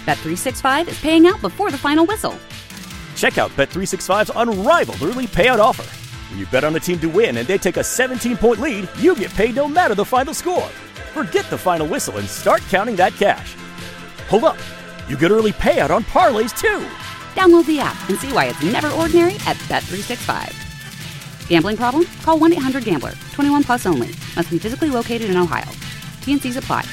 Bet365 is paying out before the final whistle. Check out Bet365's unrivaled early payout offer. When you bet on a team to win and they take a 17-point lead, you get paid no matter the final score. Forget the final whistle and start counting that cash. Hold up. You get early payout on parlays, too. Download the app and see why it's never ordinary at Bet365. Gambling problem? Call 1-800-GAMBLER. 21 plus only. Must be physically located in Ohio. T&Cs apply.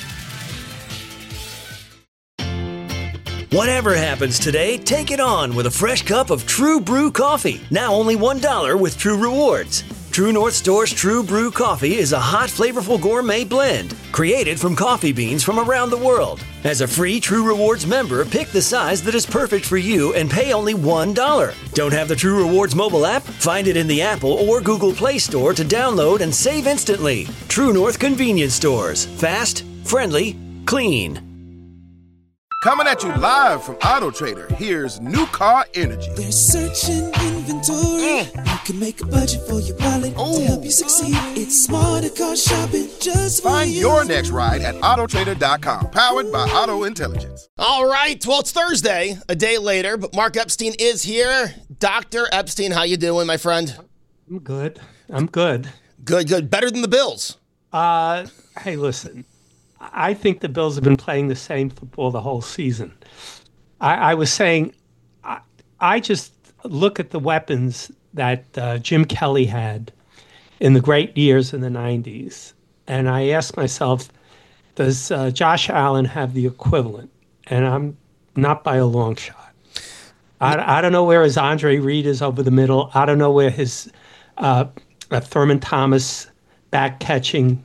Whatever happens today, take it on with a fresh cup of True Brew coffee. Now only $1 with True Rewards. True North Store's True Brew coffee is a hot, flavorful gourmet blend created from coffee beans from around the world. As a free True Rewards member, pick the size that is perfect for you and pay only $1. Don't have the True Rewards mobile app? Find it in the Apple or Google Play Store to download and save instantly. True North Convenience Stores. Fast, friendly, clean. Coming at you live from Auto Trader, here's New Car Energy. They're searching inventory. You can make a budget for your wallet to help you succeed. It's smarter car shopping just for Find you. your next ride at autotrader.com, powered by Auto Intelligence. All right, well, it's Thursday, a day later, but Mark Epstein is here. Dr. Epstein, how you doing, my friend? I'm good. Good. Better than the Bills. Hey, listen. I think the Bills have been playing the same football the whole season. I was saying, I just look at the weapons that Jim Kelly had in the great years in the 90s, and I ask myself, does Josh Allen have the equivalent? And I'm not by a long shot. I don't know where his Andre Reed is over the middle. I don't know where his Thurman Thomas back catching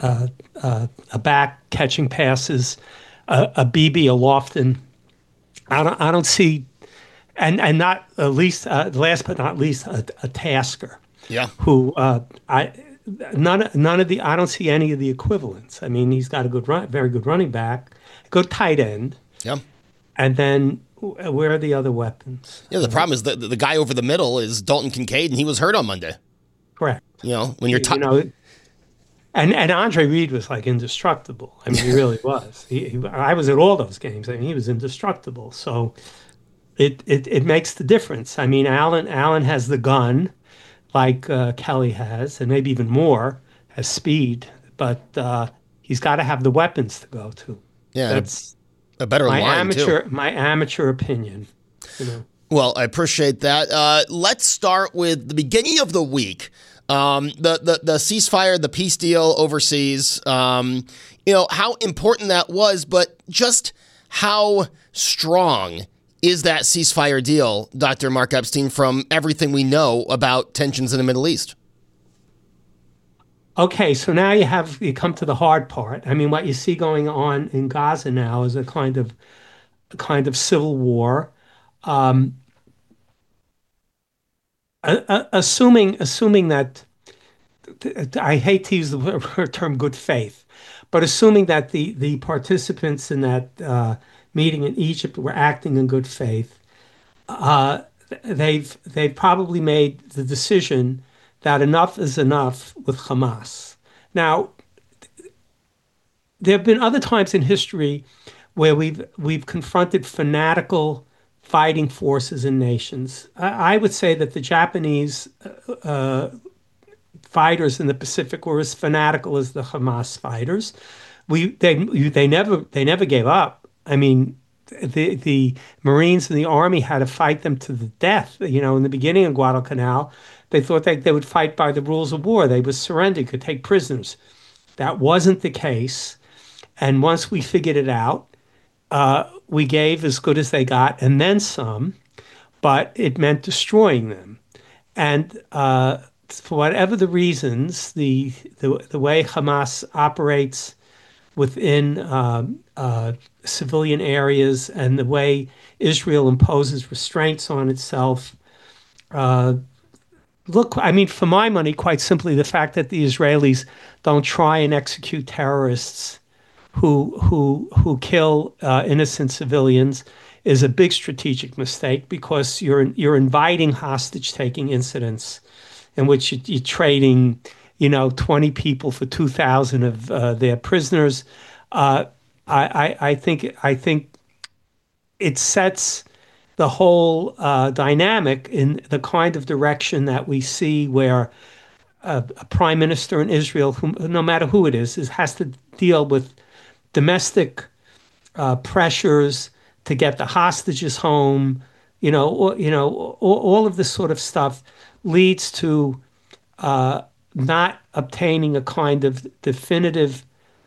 passes, a BB, a Lofton. I don't see, and not least, last but not least, a Tasker. Yeah. Who none of the, I don't see any of the equivalents. I mean, he's got a very good running back, good tight end. Yeah. And then where are the other weapons? Yeah. The problem is the guy over the middle is Dalton Kincaid, and he was hurt on Monday. Correct. You know, when you're And Andre Reed was like indestructible. I mean, he really was. I was at all those games. I mean, he was indestructible. So it makes the difference. I mean, Allen has the gun, like Kelly has, and maybe even more, has speed. But he's got to have the weapons to go to. Yeah, that's a better line too. My amateur opinion. You know. Well, I appreciate that. Let's start with the beginning of the week. The ceasefire, the peace deal overseas, how important that was, but just how strong is that ceasefire deal, Dr. Mark Epstein, from everything we know about tensions in the Middle East? Okay, so now you come to the hard part. I mean, what you see going on in Gaza now is a kind of civil war. Assuming that, I hate to use the term good faith, but assuming that the participants in that meeting in Egypt were acting in good faith, they've probably made the decision that enough is enough with Hamas. Now, there have been other times in history where we've confronted fanatical fighting forces and nations. I would say that the Japanese fighters in the Pacific were as fanatical as the Hamas fighters. They never gave up. I mean, the Marines and the Army had to fight them to the death. You know, in the beginning of Guadalcanal, they thought they would fight by the rules of war. They would surrender, could take prisoners. That wasn't the case. And once we figured it out, we gave as good as they got and then some, but it meant destroying them. And for whatever the reasons, the way Hamas operates within civilian areas and the way Israel imposes restraints on itself, look, I mean, for my money, quite simply, the fact that the Israelis don't try and execute terrorists who kill innocent civilians is a big strategic mistake, because you're inviting hostage-taking incidents in which you're trading, 20 people for 2,000 of their prisoners. I think it sets the whole dynamic in the kind of direction that we see where a prime minister in Israel, no matter who it is, has to deal with domestic pressures to get the hostages home. All of this sort of stuff leads to not obtaining a kind of definitive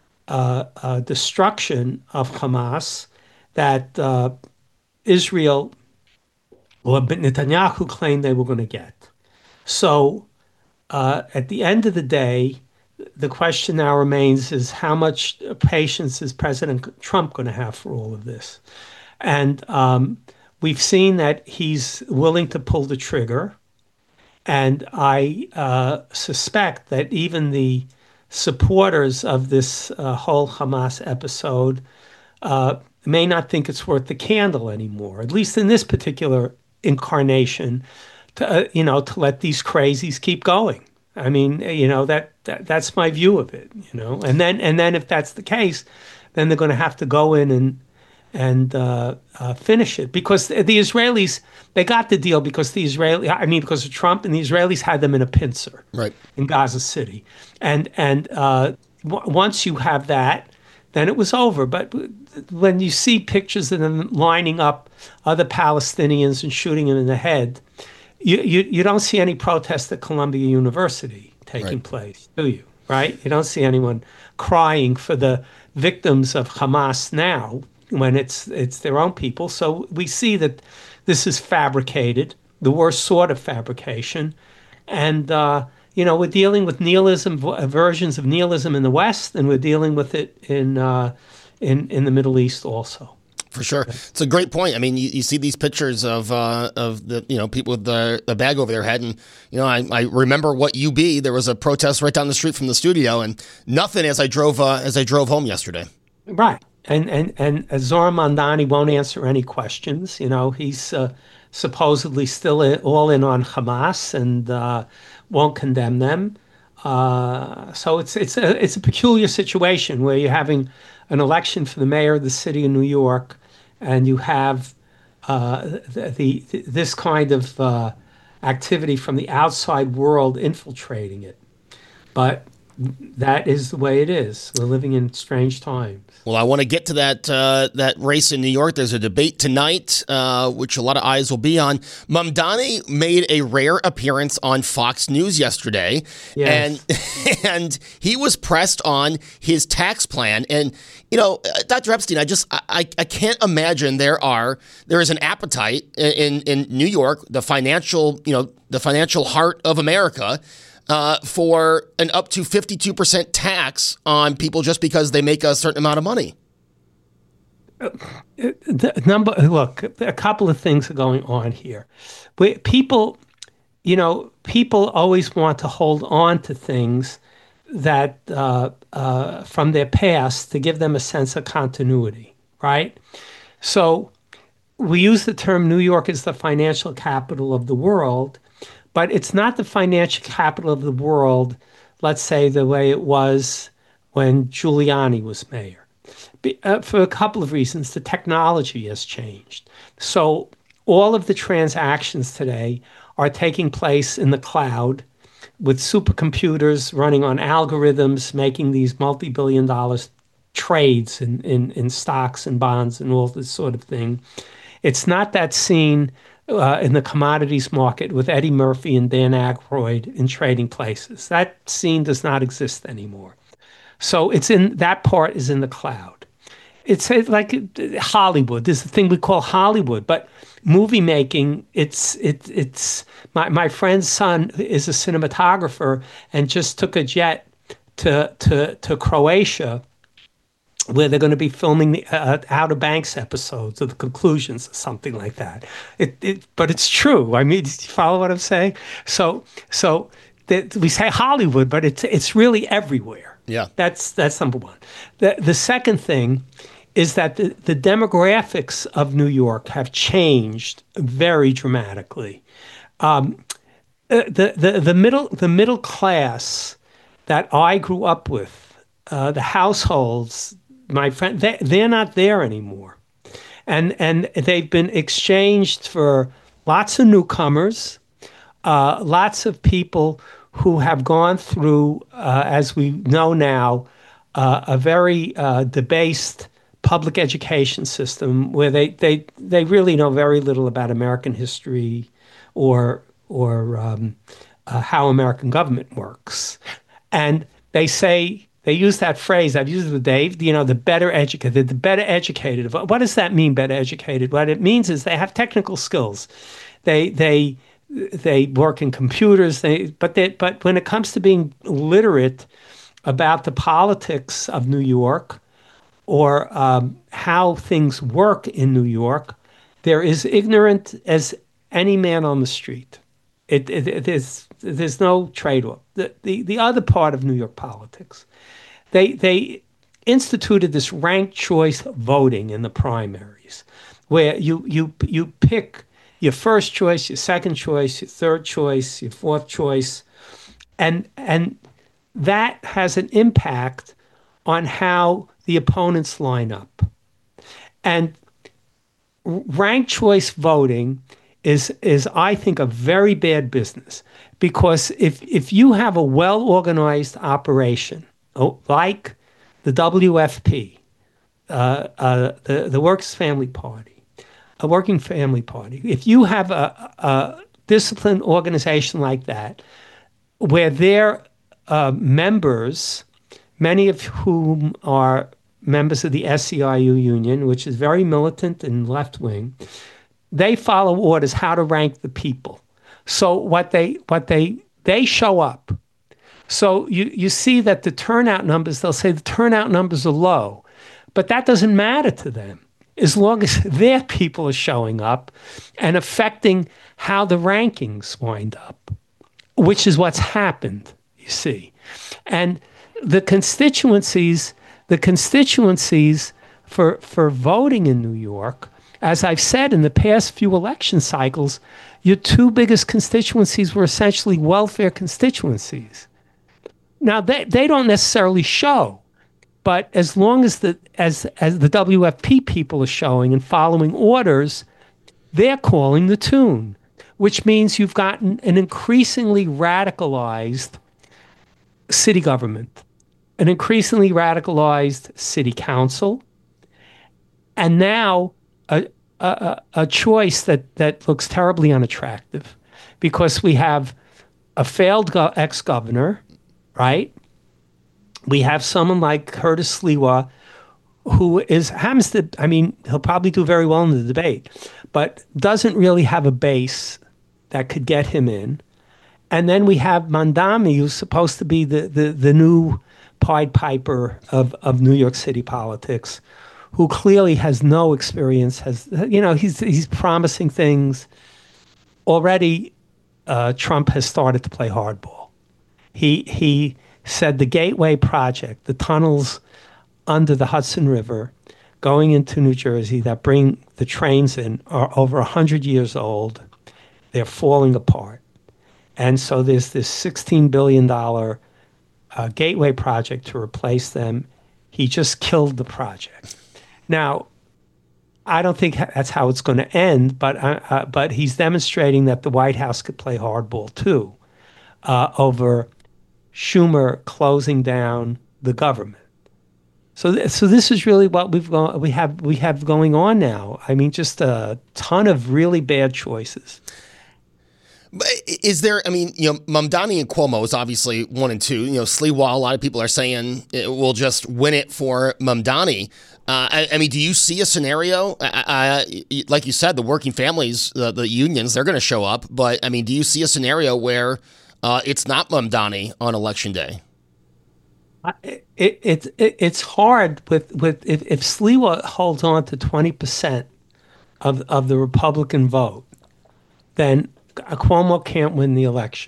destruction of Hamas that Israel or Netanyahu claimed they were going to get. So at the end of the day, the question now remains is how much patience is President Trump going to have for all of this? And we've seen that he's willing to pull the trigger. And I suspect that even the supporters of this whole Hamas episode may not think it's worth the candle anymore, at least in this particular incarnation, to let these crazies keep going. I mean, that's my view of it, And then if that's the case, then they're going to have to go in and finish it, because the Israelis, they got the deal because because of Trump, and the Israelis had them in a pincer, right, in Gaza City, and once you have that, then it was over. But when you see pictures of them lining up other Palestinians and shooting them in the head, you don't see any protests at Columbia University taking place, do you? Right? You don't see anyone crying for the victims of Hamas now, when it's their own people. So we see that this is fabricated, the worst sort of fabrication. And, we're dealing with nihilism, versions of nihilism in the West, and we're dealing with it in the Middle East also. For sure. It's a great point. I mean, you see these pictures of the people with the bag over their head. And, I remember what UB, there was a protest right down the street from the studio, and nothing as I drove home yesterday. Right. And Zohar Mamdani won't answer any questions. He's supposedly still all in on Hamas and won't condemn them. So it's a peculiar situation where you're having an election for the mayor of the city of New York, and you have this kind of activity from the outside world infiltrating it. But that is the way it is. We're living in strange times. Well, I want to get to that race in New York. There's a debate tonight, which a lot of eyes will be on. Mamdani made a rare appearance on Fox News yesterday, yes. and he was pressed on his tax plan. And Dr. Epstein, I can't imagine there is an appetite in New York, the financial heart of America, for an up to 52% tax on people just because they make a certain amount of money. Look, a couple of things are going on here. People always want to hold on to things that from their past to give them a sense of continuity, right? So we use the term New York is the financial capital of the world, but it's not the financial capital of the world, let's say, the way it was when Giuliani was mayor. For a couple of reasons. The technology has changed. So all of the transactions today are taking place in the cloud with supercomputers running on algorithms, making these multi-billion-dollar trades in stocks and bonds and all this sort of thing. It's not that scene in the commodities market with Eddie Murphy and Dan Aykroyd in Trading Places. That scene does not exist anymore. So that part is in the cloud. It's like Hollywood. There's a thing we call Hollywood, but movie making, it's my friend's son is a cinematographer and just took a jet to Croatia, where they're going to be filming the Outer Banks episodes or the conclusions or something like that. But it's true. I mean, do you follow what I'm saying? So we say Hollywood, but it's really everywhere. Yeah, that's number one. The second thing is that the demographics of New York have changed very dramatically. The middle class that I grew up with, the households, my friend, they're not there anymore. and they've been exchanged for lots of newcomers, lots of people who have gone through, as we know now, a very debased public education system where they really know very little about American history or how American government works. And they use that phrase, I've used it with Dave, the better educated. What does that mean, better educated? What it means is they have technical skills. They work in computers, but when it comes to being literate about the politics of New York or how things work in New York, they're as ignorant as any man on the street. There's no trade-off. The other part of New York politics, they instituted this ranked choice voting in the primaries, where you pick your first choice, your second choice, your third choice, your fourth choice, and that has an impact on how the opponents line up. And ranked choice voting is I think a very bad business, because if you have a well-organized operation like the WFP, the Working Family Party, if you have a disciplined organization like that, where their members, many of whom are members of the SEIU union, which is very militant and left-wing, they follow orders how to rank the people. So what they show up. So you see that the turnout numbers, they'll say the turnout numbers are low, but that doesn't matter to them as long as their people are showing up and affecting how the rankings wind up, which is what's happened, you see. And the constituencies for voting in New York, as I've said in the past few election cycles, your two biggest constituencies were essentially welfare constituencies. Now, they don't necessarily show, but as long as the WFP people are showing and following orders, they're calling the tune, which means you've gotten an increasingly radicalized city government, an increasingly radicalized city council, and now a choice that looks terribly unattractive, because we have a failed ex-governor, right? We have someone like Curtis Sliwa, who happens to, he'll probably do very well in the debate, but doesn't really have a base that could get him in. And then we have Mamdani, who's supposed to be the new Pied Piper of New York City politics, who clearly has no experience, he's promising things. Already, Trump has started to play hardball. He said the Gateway Project, the tunnels under the Hudson River going into New Jersey that bring the trains in, are over 100 years old. They're falling apart. And so there's this $16 billion Gateway Project to replace them. He just killed the project. Now, I don't think that's how it's going to end, but he's demonstrating that the White House could play hardball too, over Schumer closing down the government. So this is really what we have going on now. Just a ton of really bad choices. But is there, Mamdani and Cuomo is obviously 1 and 2. Sliwa, a lot of people are saying it will just win it for Mamdani. Do you see a scenario? Like you said, the working families, the unions, they're going to show up. But, do you see a scenario where it's not Mamdani on Election Day? It's hard if Sliwa holds on to 20% of the Republican vote, then Cuomo can't win the election.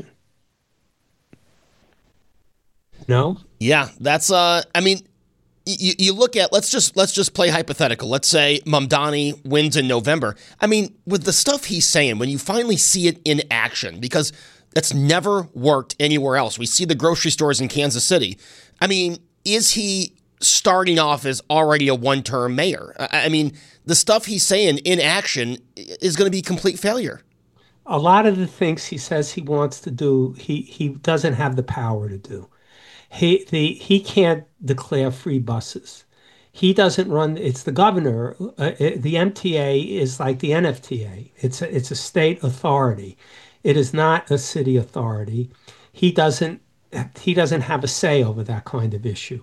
No? Yeah, that's you look at, let's just play hypothetical. Let's say Mamdani wins in November. With the stuff he's saying, when you finally see it in action, because that's never worked anywhere else. We see the grocery stores in Kansas City. Is he starting off as already a one-term mayor. I mean, the stuff he's saying in action is going to be complete failure. A lot of the things he says he wants to do, he doesn't have the power to do. He can't declare free buses. He doesn't run. It's the governor. The MTA is like the NFTA. It's a state authority. It is not a city authority. He doesn't have a say over that kind of issue.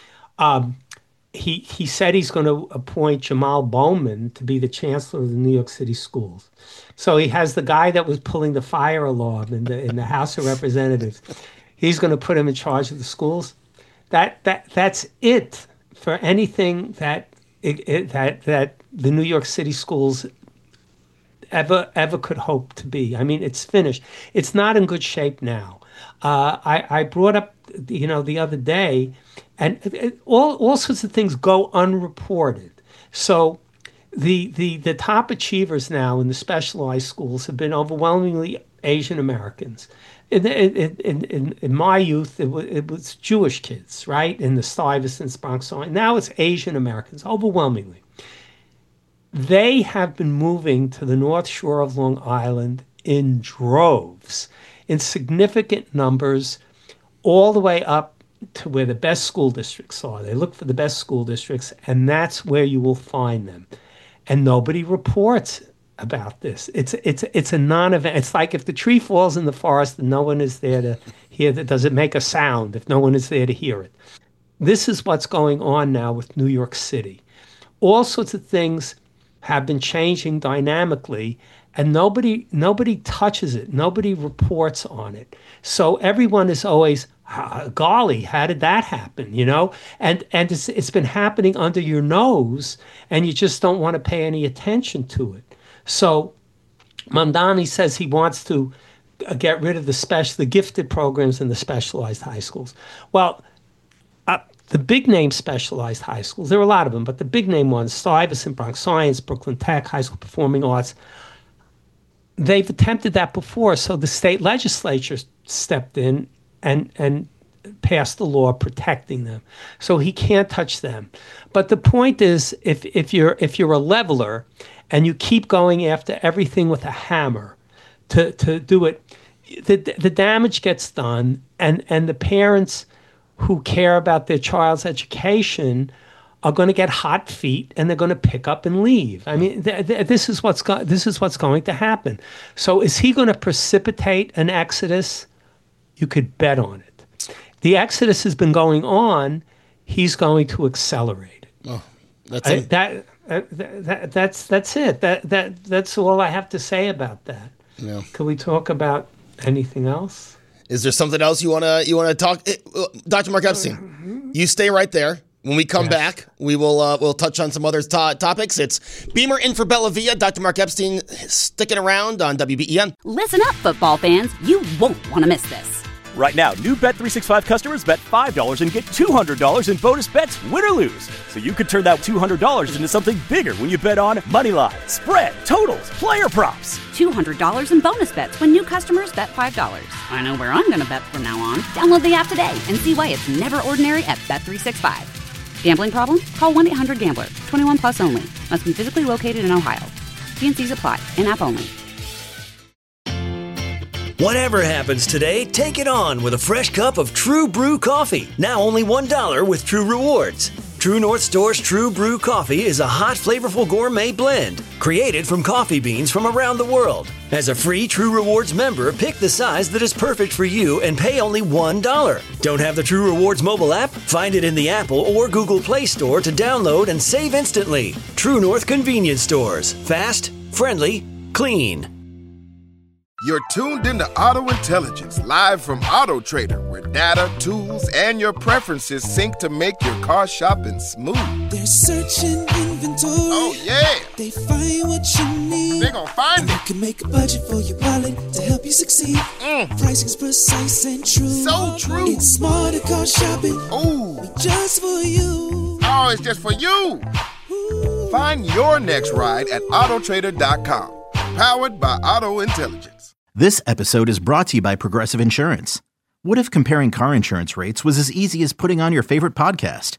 He said he's going to appoint Jamal Bowman to be the chancellor of the New York City schools. So he has the guy that was pulling the fire alarm in the House of Representatives. He's going to put him in charge of the schools. That's it for anything that the New York City schools ever could hope to be. I mean, it's finished. It's not in good shape now. I brought up, the other day, and all sorts of things go unreported. So the top achievers now in the specialized schools have been overwhelmingly Asian Americans. In my youth, it was Jewish kids, right? In the Stuyvesant, Bronx. Now it's Asian Americans, overwhelmingly. They have been moving to the North Shore of Long Island in droves, in significant numbers, all the way up to where the best school districts are. They look for the best school districts, and that's where you will find them. And nobody reports about this. It's a non-event. It's like if the tree falls in the forest and no one is there to hear it. Does it make a sound if no one is there to hear it? This is what's going on now with New York City. All sorts of things have been changing dynamically, and nobody touches it. Nobody reports on it. So everyone is always, golly, how did that happen? And it's been happening under your nose, and you just don't want to pay any attention to it. So Mamdani says he wants to get rid of the gifted programs in the specialized high schools. Well, the big name specialized high schools, there are a lot of them, but the big name ones, Stuyvesant, Bronx Science, Brooklyn Tech, High School Performing Arts, they've attempted that before. So the state legislature stepped in and passed the law protecting them. So he can't touch them. But the point is, if you're a leveler and you keep going after everything with a hammer to do it, the damage gets done, and the parents who care about their child's education are going to get hot feet, and they're going to pick up and leave. I mean, this is what's going to happen. So is he going to precipitate an exodus? You could bet on it. The exodus has been going on. He's going to accelerate it. Oh, that's it. That's it. That's all I have to say about that. Yeah. Can we talk about anything else? Is there something else you wanna talk, Dr. Mark Epstein? You stay right there. When we come back, we will we'll touch on some other topics. It's Beamer in for Bella Via. Dr. Mark Epstein sticking around on WBEN. Listen up, football fans. You won't want to miss this. Right now, new Bet365 customers bet $5 and get $200 in bonus bets, win or lose. So you could turn that $200 into something bigger when you bet on moneyline, spread, totals, player props. $200 in bonus bets when new customers bet $5. I know where I'm going to bet from now on. Download the app today and see why it's never ordinary at Bet365. Gambling problem? Call 1-800-GAMBLER. 21 plus only. Must be physically located in Ohio. T&Cs apply. In-app only. Whatever happens today, take it on with a fresh cup of True Brew coffee. Now only $1 with True Rewards. True North Store's True Brew coffee is a hot, flavorful gourmet blend created from coffee beans from around the world. As a free True Rewards member, pick the size that is perfect for you and pay only $1. Don't have the True Rewards mobile app? Find it in the Apple or Google Play Store to download and save instantly. True North Convenience Stores. Fast, friendly, clean. You're tuned into Auto Intelligence, live from Auto Trader, where data, tools, and your preferences sync to make your car shopping smooth. They're searching inventory. Oh, yeah. They find what you need. They're gonna find and it. You can make a budget for your wallet to help you succeed. Pricing's precise and true. So true. It's smarter car shopping. Ooh. Just for you. Oh, it's just for you. Ooh. Find your next ride at Autotrader.com. Powered by Auto Intelligence. This episode is brought to you by Progressive Insurance. What if comparing car insurance rates was as easy as putting on your favorite podcast?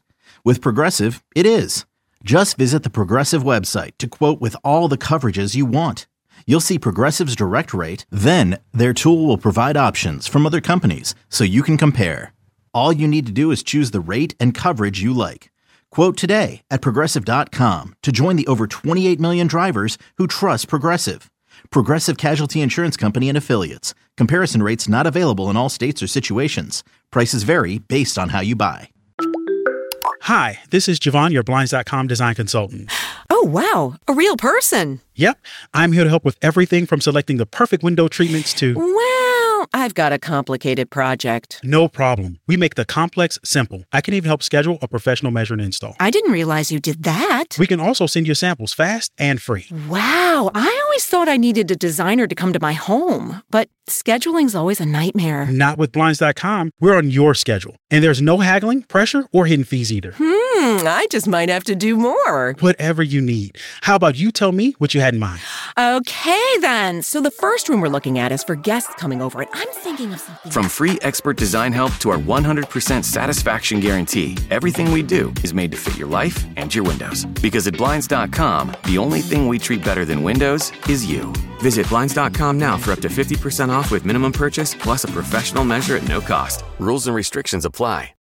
With Progressive, it is. Just visit the Progressive website to quote with all the coverages you want. You'll see Progressive's direct rate, then their tool will provide options from other companies so you can compare. All you need to do is choose the rate and coverage you like. Quote today at Progressive.com to join the over 28 million drivers who trust Progressive. Progressive Casualty Insurance Company and Affiliates. Comparison rates not available in all states or situations. Prices vary based on how you buy. Hi, this is Javon, your Blinds.com design consultant. Oh, wow. A real person. Yep. I'm here to help with everything from selecting the perfect window treatments to... Well, I've got a complicated project. No problem. We make the complex simple. I can even help schedule a professional measure and install. I didn't realize you did that. We can also send you samples fast and free. Wow. I always thought I needed a designer to come to my home, but scheduling's always a nightmare. Not with Blinds.com. We're on your schedule. And there's no haggling, pressure, or hidden fees either. I just might have to do more. Whatever you need. How about you tell me what you had in mind? Okay, then. So the first room we're looking at is for guests coming over, and I'm thinking of something. From free expert design help to our 100% satisfaction guarantee, everything we do is made to fit your life and your windows. Because at Blinds.com, the only thing we treat better than windows is you. Visit Blinds.com now for up to 50% off with minimum purchase plus a professional measure at no cost. Rules and restrictions apply.